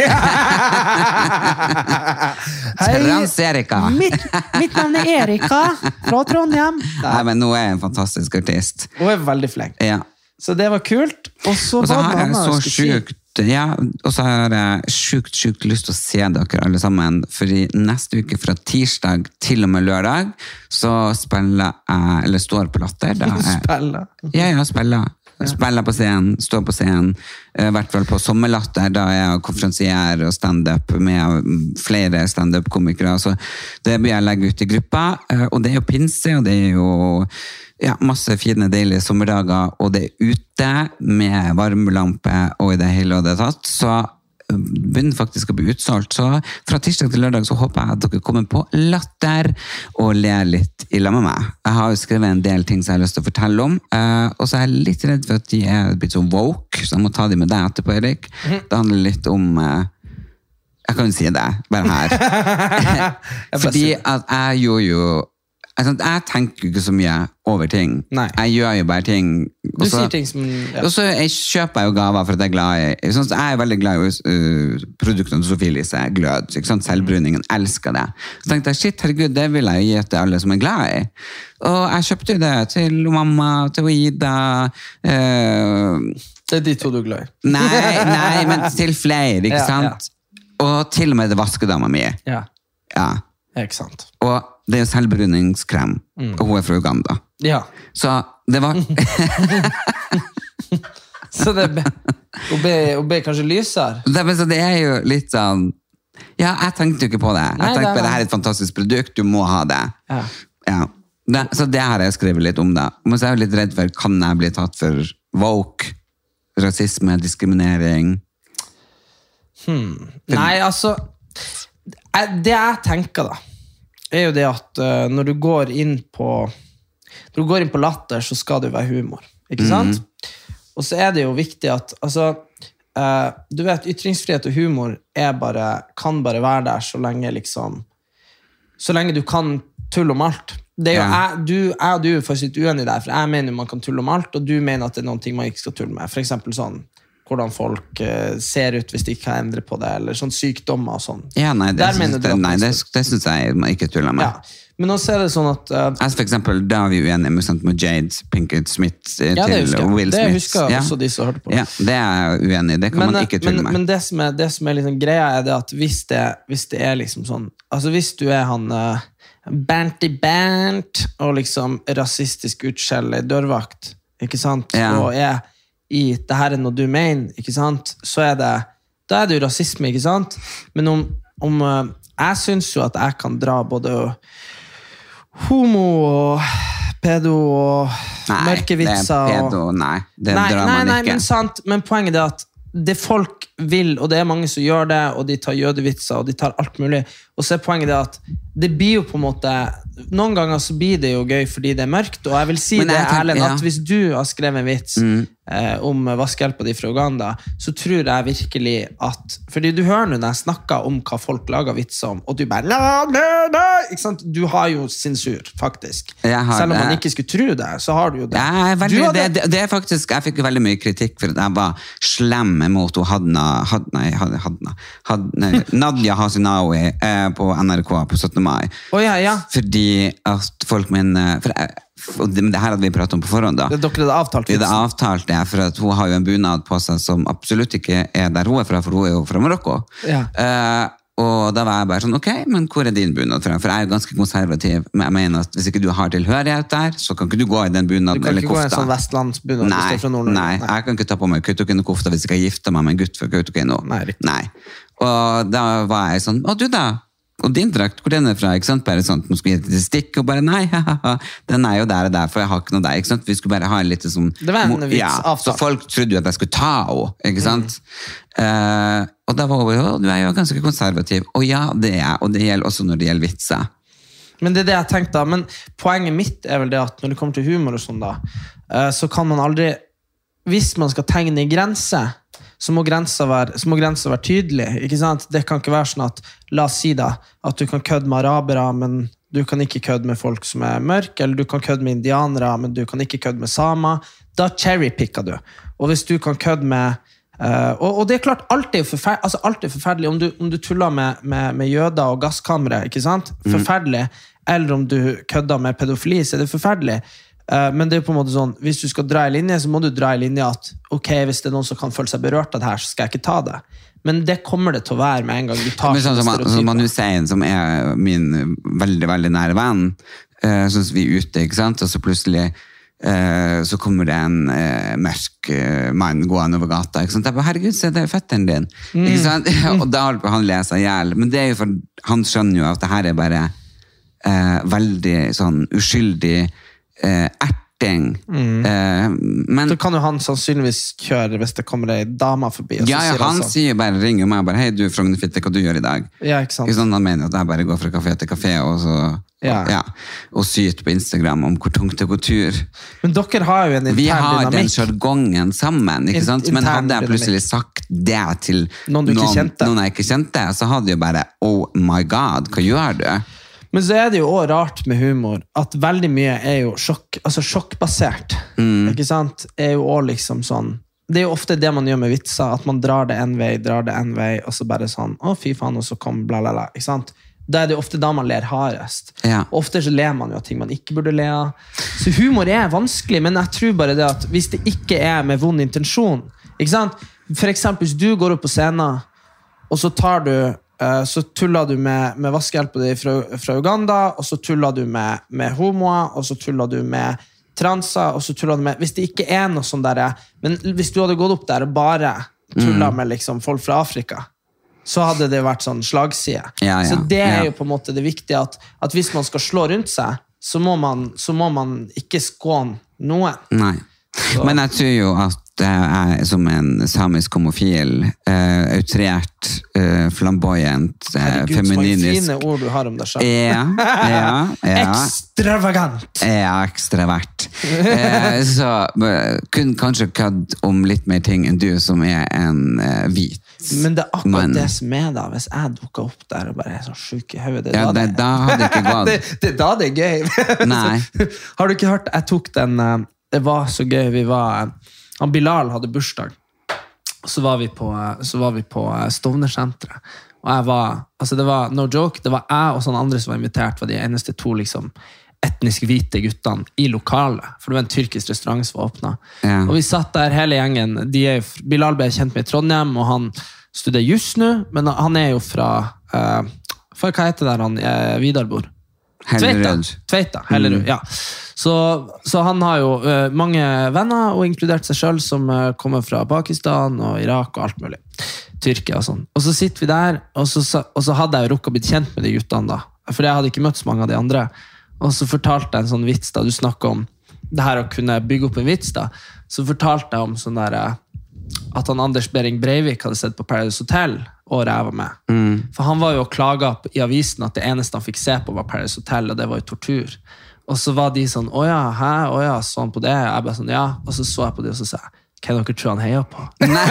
Trans-Erika. Mitt, mitt navn er Erika fra Trondheim. Nei, men nå er jeg en fantastisk artist. Hun er veldig flink. Ja. Så det var kult. Og så, Og så var har det jeg noe så jeg skulle si. sjukt ja, og så har jeg sjukt, sjukt lyst til å se dere alle sammen, fordi neste uke fra tirsdag til og med lørdag, så spiller jeg, eller står på Latter. Da jeg, Spille. ja, ja, spiller. Spiller på scenen, står på scenen, i hvert fall på Sommerlatter, da er jeg konferansier og stand-up med flere stand-up-komikere, så det blir jeg legge ut i gruppa, og det er jo pinse, og det er jo ja, masse fine, deilige sommerdager, og det er ute med varmelampe og i det hele og det tatt, så begynner faktisk å bli utsolgt. Så fra tirsdag til lørdag så håper jeg at dere kommer på Latter og ler litt i lag med meg. Jeg har jo skrevet en del ting som jeg har lyst til å fortelle om, og så er jeg litt redd for at de er blitt så woke, så jeg må ta de med deg etterpå, Erik. Det handler litt om... Jeg kan jo si det, bare her. Fordi at jeg gjorde jo... Altså, jeg tenker jo ikke så mye over ting. Nei. Jeg gjør jo bare ting. Du Også, sier ting som... Ja. og så jeg kjøper jeg jo gaver for at jeg er glad i. Sånn, så jeg er veldig glad i uh, produktene til Sofie Lise, glød. Ikke sant? Selvbruningen, elsker det. Så tenkte jeg, shit, herregud, det vil jeg jo gi til alle som er glad i. Og jeg kjøpte jo det til mamma, til Ida. Uh, Det er de to du er glad i. nei, nei, men til flere, ikke Ja, sant? Og til og med det vaskedama mi. Ja, Ja. ikke sant. Og det er jo selvbruningskrem, Mm. og hun er fra Uganda. Ja, Så det var... så det ble, hun ble, hun ble kanskje lysere. det, men så det er jo litt sånn... Ja, jeg tenkte jo ikke på det. Jeg Nei, tenkte det er- på det her er et fantastisk produkt, du må ha det. Ja. Ja. Det, så det har jeg skrevet litt om da. Men så er jeg jo litt redd for, kan jeg bli tatt for woke, rasisme, diskriminering? Nei, altså jeg- det jeg tenker da er jo det at uh, når du går inn på når du går inn på Latter, så skal det jo være humor, ikke sant? Og så er det jo viktig at altså, uh, du vet, ytringsfrihet og humor er bare, kan bare være der så lenge liksom så lenge du kan tulle om alt. Det er jo, Ja. jeg, du, jeg og du er faktisk litt uenig der, for jeg mener jo man kan tulle om alt, og du mener at det er noen ting man ikke skal tulle med. For eksempel sånn hvordan folk uh, ser ut hvis de ikke kan endre på det, eller sånn sykdommer og sånn. Ja, nei, det, Der synes, mener du det, at nei, man det, skal- det synes jeg man ikke tuller med. Ja. Men også er det sånn at uh, Altså for eksempel, da er vi uenige med, sant, med Jade Pinkett Smith eh, ja, det til husker jeg. Will Det Smith. husker ja. også de som hørte på. Ja, det er jeg uenig i. Det kan Men, man ikke tulle men, med. men det som er, det som er liksom greia er det at hvis det, hvis det er liksom sånn, altså hvis du er han uh, Banty Bant og liksom rasistisk utskjell i dørvakt, ikke sant? Ja. Og er i det her er noe du mener, ikke sant? Så er det, da er det jo rasisme, ikke sant? Men om, om uh, jeg synes jo at jeg kan dra både homo og pedo og Nei, mørke det er vitser og... pedo, nei. Det Nei, drar nei, man nei, ikke. men sant, men poenget er at det folk vil, og det er mange som gjør det, og de tar jødevitser, og de tar alt mulig, og så er poenget det at det blir jo på en måte, noen ganger så blir det jo gøy fordi det er mørkt, og jeg vil si Men det, jeg tenker- Erlend, ja. at hvis du har skrevet en vits eh, om vaskehjelpa di fra Uganda, så tror jeg virkelig at, fordi du hører nå når jeg snakker om hva folk lager vitser om, og du bare, nei, nei, nei, ikke sant? Du har jo sensur, faktisk. Jeg har Selv om man det. ikke skulle tro det, så har du jo det. Jeg er veldig, Du hadde- det, det, det er faktisk, jeg fikk jo veldig mye kritikk for at jeg var slem mot hun Hadna, had, nei, had, Hadna, had, nei, Nadia Hasinawi eh, på N R K på syttende mai. Å ja, ja. Fordi at folk mener, for jeg, og det, det her hadde vi pratet om på forhånd da. Det dere hadde avtalt Vi hadde vitsen. avtalt det, for at hun har jo en bunad på seg som absolutt ikke er der hun er fra, for hun er jo fra Marokko. Ja. Eh, og da var jeg bare sånn, ok, men hvor er din bunad fra? For jeg er jo ganske konservativ, men jeg mener at hvis ikke du har tilhørighet der, så kan ikke du gå i den bunaden Du kan eller ikke gå i en kofta. sånn vestlandsbunad hvis Nei, du er fra Nord-Norge. nei, jeg kan ikke ta på meg Kautokeino-kofta hvis jeg ikke har giftet meg med en gutt fra Kautokeino. Nei, riktig. Nei. Og da var jeg sånn, å du da? Og din drakt, hvor den er fra, ikke sant? Bare sånn, nå skulle jeg gi et stikk, og bare nei, haha, den er jo der og der, for jeg har ikke noe der, ikke sant? Vi skulle bare ha en litt sånn... Det var en vits, ja, avtalt. så folk trodde jo at jeg skulle ta henne, ikke sant? Eh, og da var hun jo, du er jo ganske konservativ. Og ja, det er jeg, og det gjelder også når det gjelder vitser. Men det er det jeg tenkte da. Men poenget mitt er vel det at når det kommer til humor og sånn da, eh, så kan man aldri, hvis man skal tegne i grense, så må grensa være, så må grensa være tydelig, ikke sant? Det kan ikke være sånn at, la oss si da, at du kan kødde med arabere, men du kan ikke kødde med folk som er mørk, eller du kan kødde med indianere, men du kan ikke kødde med samer. Da cherrypicker du. Og hvis du kan kødde med Uh, og, og det er klart, alt er jo forferdelig, altså alt er forferdelig om, du, om du tuller med, med, med jøder og gasskamre, ikke sant? Forferdelig. Eller om du kødder med pedofili, så er det forferdelig. Uh, men det er på en måte sånn, hvis du skal dra i linje, så må du dra i linje at ok, hvis det er noen som kan føle seg berørt av det her, så skal jeg ikke ta det. Men det kommer det til å være med en gang du tar sånn som, som Manu Hussein, som er min veldig, veldig nære venn, uh, sånn som vi er ute, ikke sant? Og så plutselig Uh, så kommer det en uh, mørk uh, mann gående over gata, ikke sant? Jeg bare, herregud, se, det er fetteren din, mm. ikke sant? Og da holder han lese ihjel, men det er jo for, han skjønner jo at det her er bare uh, veldig sånn uskyldig uh, erting. Mm. Uh, men så kan jo han sannsynligvis kjøre hvis det kommer en dama forbi. Og så ja, ja, sier han så, sier bare, ringer meg bare, hei du Frognerfitte, hva du gjør i dag? Ja, ikke sant? Ikke sant? Han mener at jeg bare går fra kafé til kafé, og så Ja. Ja, og syt på Instagram om hvor tungt det går tur. Men dere har jo en intern dynamikk. Vi har dynamikk. Den jargongen sammen, ikke sant? Men hadde jeg plutselig sagt det til noen, noen, noen jeg ikke kjente, så hadde jeg bare, oh my god, hva gjør du? Men så er det jo også rart med humor, at veldig mye er jo sjokk, altså sjokkbasert. Mm. Ikke sant? Er jo også liksom sånn, det er jo ofte det man gjør med vitser, at man drar det en vei, drar det en vei, og så bare sånn, å fy faen, og så kom bla bla bla, ikke sant? Da er det ofte da man ler hardest. Ja. Ofte så ler man jo av ting man ikke burde le av. Så humor er vanskelig, men jeg tror bare det at hvis det ikke er med vond intensjon, ikke sant? For eksempel hvis du går opp på scenen, og så tar du, uh, så tuller du med, med vaskehjelpen din fra, fra Uganda, og så tuller du med, med homoer, og så tuller du med transer, og så tuller du med, hvis det ikke er noe sånn der, men hvis du hadde gått opp der og bare tullet mm. med liksom folk fra Afrika, så hadde det vært sånn slagside. Ja, ja, så det er ja. jo på en måte det viktige at, at hvis man skal slå rundt seg, så må man, så må man ikke skåne noen. Nei. Så. Men jeg tror jo at jeg som en samisk homofil, uh, outrert, uh, flamboyant, uh, Herregud, femininisk. så fine ord du har om deg selv. Ja, ja, ja. Ekstravagant. Ja, ekstravert. uh, så uh, kun kanskje kødd om litt mer ting enn du som er en uh, hvit. Men det er akkurat Men, det som er da, hvis jeg dukker opp der og bare er sånn syk i hodet, ja, da, det, da hadde det ikke gått. det, det, da det er gøy. Nei. Har du ikke hørt, jeg tok den, det var så gøy, vi var, han Bilal hadde bursdag, så var vi på, så var vi på Stovner-senteret, og jeg var, altså det var, no joke, det var jeg og sånne andre som var invitert, var de eneste to liksom, etnisk hvite guttene i lokalet, for det var en tyrkisk restaurant som var åpnet. Ja. Og vi satt der hele gjengen, de er, Bilal ble kjent med i Trondheim, og han studerer just nå, men han er jo fra, uh, for hva heter det der han, uh, Vidarbor? Hellerud. Tveita, Tveita Hellerud, mm. ja. Så, så han har jo uh, mange venner, og inkludert seg selv, som uh, kommer fra Pakistan og Irak og alt mulig. Tyrkia og sånn. Og så sitter vi der, og så, og så hadde jeg jo rukket å bli kjent med de guttene da, for jeg hadde ikke møtt så mange av de andre. Og så fortalte jeg en sånn vits da, du snakket om det her å kunne bygge opp en vits da, så fortalte jeg om sånn der, at han Anders Behring Breivik hadde sett på Paradise Hotel året jeg var med. Mm. For han var jo og klaget i avisen at det eneste han fikk se på var Paradise Hotel, og det var jo tortur. Og så var de sånn, åja, hæ, åja, så han på det? Jeg bare sånn, ja. Og så så jeg på det, og så sa jeg, hva dere tror han heier på? Nei.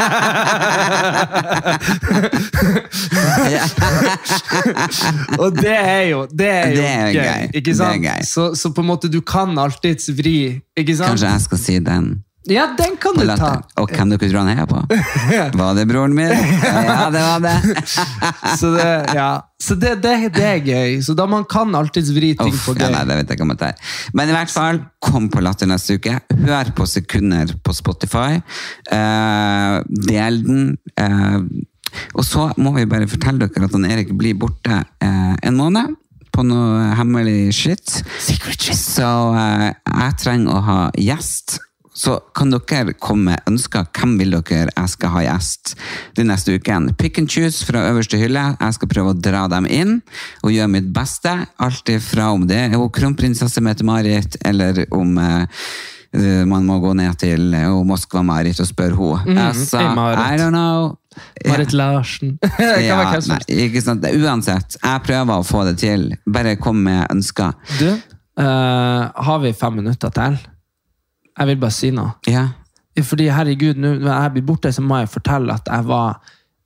Og det er jo, det er jo det er gøy, gøy, ikke sant? Det er gøy. Så, så på en måte du kan alltid vri, ikke sant? Kanskje jeg skal si den. Ja, den kan du ta. Og hvem dere tror han heier på? Var det broren min? Ja, det var det. Så det, ja. Så det, det, det er gøy. Så da man kan alltid vri ting Uff, på gøy. Ja, nei, det vet jeg ikke om det er. Men i hvert fall, kom på Latter neste uke. Hør på Sekunder på Spotify. Uh, del den. Uh, og så må vi bare fortelle dere at han Erik blir borte uh, en måned på noe hemmelig shit. Secret shit. Så uh, jeg trenger å ha gjest. Så kan dere komme med ønsker. Hvem vil dere jeg skal ha gjest de neste ukene? Pick and choose fra øverste hylle. Jeg skal prøve å dra dem inn og gjøre mitt beste. Alt ifra om det er kronprinsesse Mette-Marit, eller om uh, man må gå ned til uh, Moskva-Marit og spørre henne. Mm, altså, I don't know. Marit Larsen. Ja, nei, ikke sant. Uansett, jeg prøver å få det til. Bare kom med ønsker. Du, uh, har vi fem minutter til? Jeg vil bare si noe. Ja. Fordi herregud, nå når jeg blir borte, så må jeg fortelle at jeg var,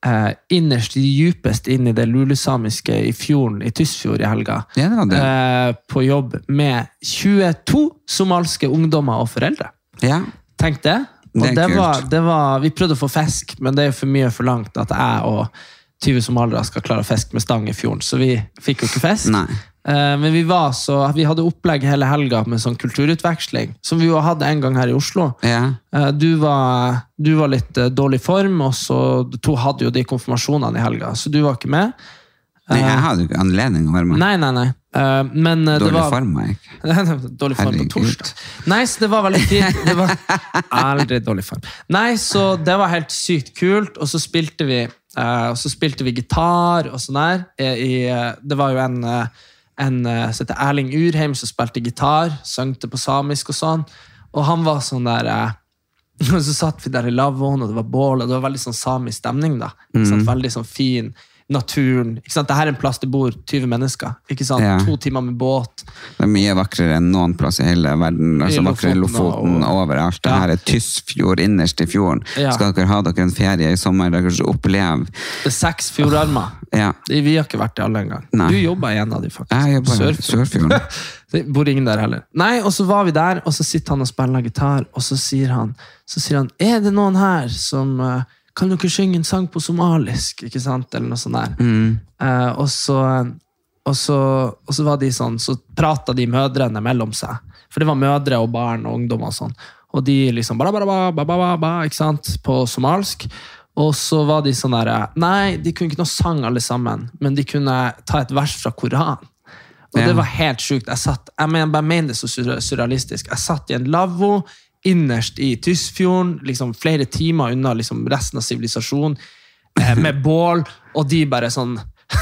eh, innerst, djupest inn i det lulusamiske i fjorden, i Tysfjord i helga. Ja, det var det. Eh, på jobb med tjueto somalske ungdommer og foreldre. Ja. Tenk det. Og Det er det kult. var, det var, vi prøvde å få fisk, men det er jo for mye for langt at jeg og tyve somalere skal klare å fiske med stang i fjorden, så vi fikk jo ikke fisk. Nei. Eh, men vi var så, vi hadde opplegg hele helga med sånn kulturutveksling, som vi jo hadde en gang her i Oslo. Ja. Eh, du, var, du var litt eh, dårlig i form, og så to hadde jo de konfirmasjonene i helga, så du var ikke med. Nei, jeg hadde jo ikke anledning å være med. Nei, nei, nei. Eh, men eh, det Dårlig var... form, var jeg ikke. dårlig form på Herregud. torsdag. Nei, så det var veldig fint. Det var aldri dårlig form. Nei, så det var helt sykt kult, og så spilte vi, eh, og så spilte vi gitar og sånn der. eh, I, eh, det var jo en, eh, en eh, som heter Erling Urheim som spilte gitar, søngte på samisk og sånn, og han var sånn der... Eh, og så satt vi der i lavvoen, og det var bål, og det var veldig sånn samisk stemning da. Ikke sant? Veldig sånn fin naturen. Ikke sant? Dette er en plass det bor tyve mennesker. Ikke sant? Ja. To timer med båt. Det er mye vakrere enn noen plass i hele verden. Altså I vakrere Lofoten Lofoten og- overalt. Det Ja. her er Tysfjord innerst i fjorden. Ja. Skal dere ha dere en ferie i sommer, dere skal oppleve. Det er seks fjordarmer. Ja. Vi har ikke vært i alle en gang. Nei. Du jobber i en av de faktisk. Jeg jobber i Sørfjord. Sørfjorden. Det bor ingen der heller. Nei, og så var vi der, og så sitter han og spiller gitar, og så sier han, så sier han, er det noen her som, eh, kan dere synge en sang på somalisk, ikke sant, eller noe sånt der. Mm. Eh, og, så, og, så, og så var de sånn, så pratet de mødrene mellom seg, for det var mødre og barn og ungdom og sånn, og de liksom, ba, ba, ba, ba, ba, ba, ba, ikke sant, på somalsk, og så var de sånn der, nei, de kunne ikke noe sang alle sammen, men de kunne ta et vers fra Koran. Og Ja. det var helt sjukt. Jeg satt, jeg mener, bare mener det så sur- surrealistisk. Jeg satt i en lavvo, innerst i Tysfjorden, liksom flere timer unna liksom resten av sivilisasjonen, eh, med bål, og de bare sånn,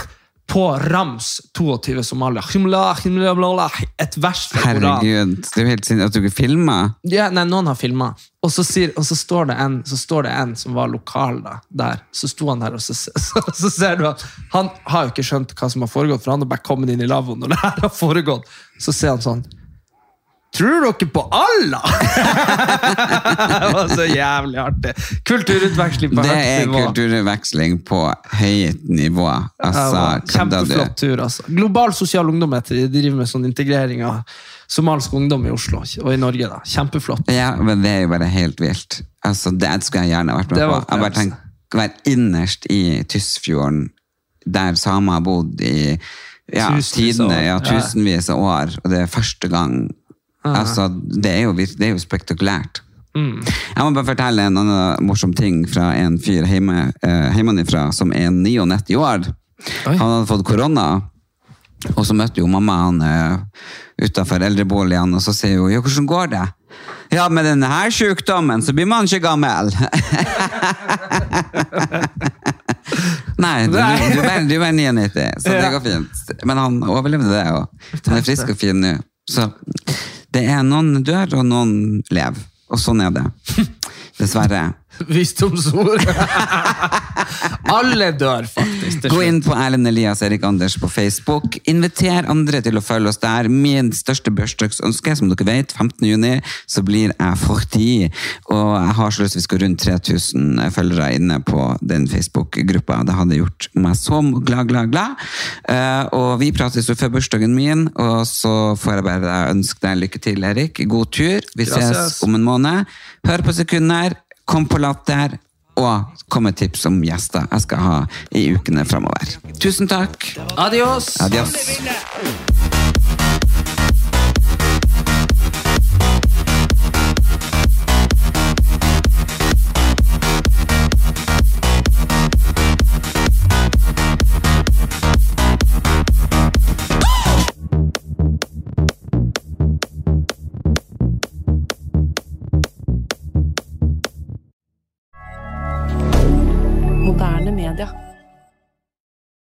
på rams, tjueto somalier, himla, himla, bla, bla, et vers fra Koran. Herregud, det er jo helt sinnssykt at du ikke filmer. Ja, nei, noen har filmet. Og så, sier, og så, står det en, så står det en som var lokal da, der. Så sto han der, og så, så, så ser du at han har jo ikke skjønt hva som har foregått, for han har bare kommet inn i lavvoen når det her har foregått. Så ser han sånn, tror dere på Allah? Det var så jævlig artig. Kulturutveksling på Det høyt er nivå. kulturveksling på høyt nivå. Altså, Ja, kødder du? kjempeflott tur, altså. Global sosial ungdom heter det. De driver med sånn integrering av somalsk ungdom i Oslo og i Norge da. Kjempeflott. Ja, men det er jo bare helt vilt. Altså, det skulle jeg gjerne vært med Det på. var Jeg bare opplevelse. tenker, være innerst i Tysfjorden, der samer har bodd i ja, Tusenvis av tidene, år. ja, Ja. tusenvis av år, og det er første gang. Altså, det er jo, vir- det er jo spektakulært. Mm. Jeg må bare fortelle en annen morsom ting fra en fyr hjemme, eh, hjemmefra som er niognitti år. Oi. Han hadde fått korona, og så møtte jo mamma han eh, utenfor eldreboligen, og så sier hun, ja, hvordan går det? Ja, med denne her sykdommen, så blir man ikke gammel. Nei, du, du, du, er- du er niognitti, så det Ja. går fint. Men han overlevde det, og han er frisk og fin nå. Så det er noen dør, og noen lever. Og sånn er det. Dessverre. Visdomsord. Alle dør faktisk. til Gå slutt. inn på Erlend Elias Erik Anders på Facebook. Inviter andre til å følge oss der. Min største børsdagsønske, som dere vet, femtende juni, så blir jeg førti. Og jeg har så lyst til vi skal rundt tre tusen følgere inne på den Facebook-gruppa. Det hadde gjort meg så glad, glad, glad. Eh, og vi prates jo før børsdagen min, og så får jeg bare ønske deg lykke til, Erik. God tur. Vi ses Gracias. om en måned. Hør på sekunder. Kom på latter. Og kom med tips om gjester jeg skal ha i ukene fremover. Tusen takk. Adios. Adios. Alle vinner.